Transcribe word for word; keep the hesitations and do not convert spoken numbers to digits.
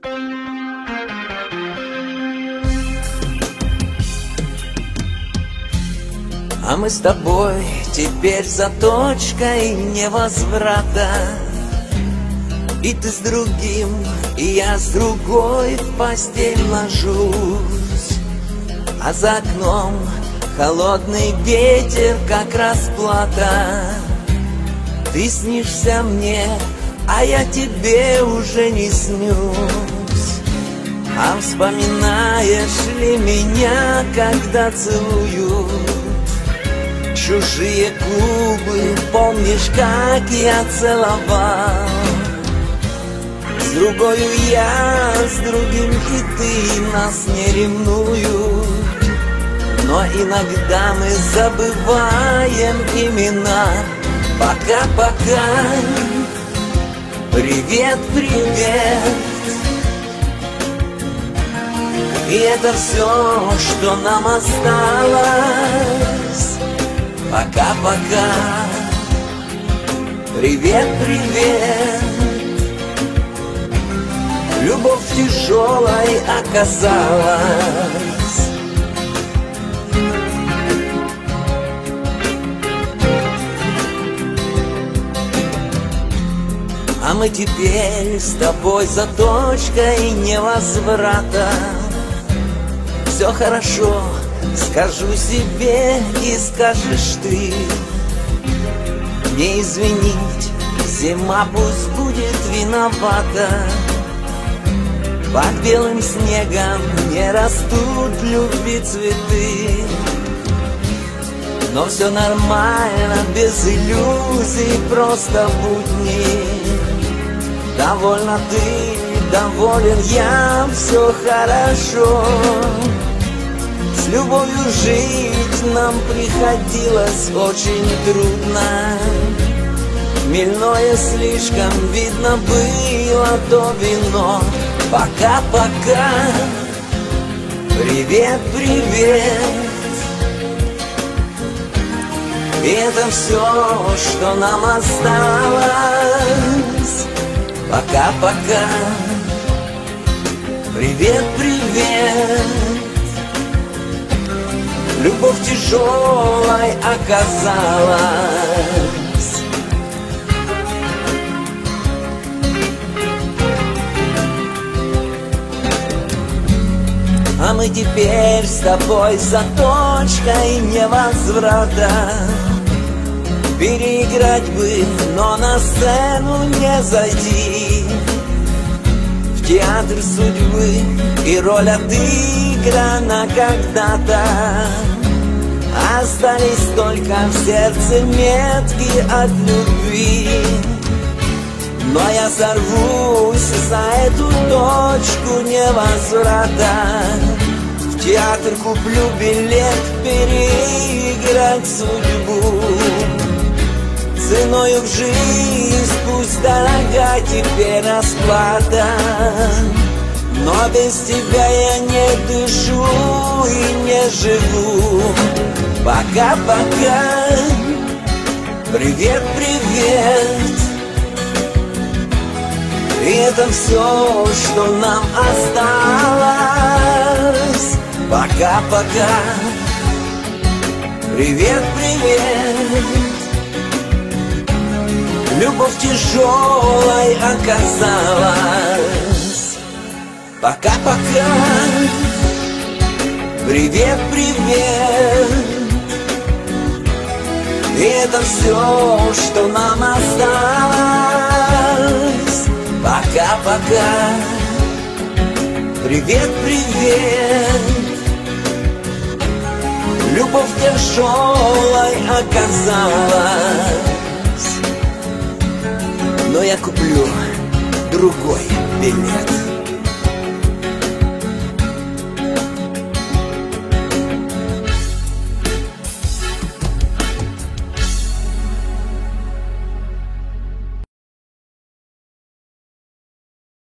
А мы с тобой теперь за точкой невозврата. И ты с другим, и я с другой в постель ложусь. А за окном холодный ветер, как расплата. Ты снишься мне, а я тебе уже не снюсь. А вспоминаешь ли меня, когда целуют чужие губы? Помнишь, как я целовал? С другою я, с другим и ты, нас не ревнуют. Но иногда мы забываем имена. Пока-пока, привет, привет. И это все, что нам осталось. Пока-пока, привет, привет. Любовь тяжелой оказалась. А мы теперь с тобой за точкой невозврата. Все хорошо, скажу себе, и скажешь ты. Не извинить, зима пусть будет виновата. Под белым снегом не растут любви цветы. Но все нормально, без иллюзий, просто будни. Довольна ты, доволен я, все хорошо. С любовью жить нам приходилось очень трудно. Хмельное слишком видно было то вино. Пока-пока, привет, привет. И это все, что нам осталось. Пока-пока, привет, привет. Любовь тяжелой оказалась. А мы теперь с тобой за точкой невозврата. Переиграть бы, но на сцену не зайти. В театр судьбы и роль отыграна когда-то. Остались только в сердце метки от любви. Но я сорвусь за эту точку невозврата. В театр куплю билет, переиграть судьбу. Ценою в жизнь пусть дорога теперь расплата. Но без тебя я не дышу и не живу. Пока-пока, привет, привет. И это все, что нам осталось. Пока-пока, привет, привет. Любовь тяжелой оказалась. Пока-пока, привет, привет. И это все, что нам осталось. Пока-пока, привет, привет. Любовь тяжелой оказалась. Но я куплю другой билет.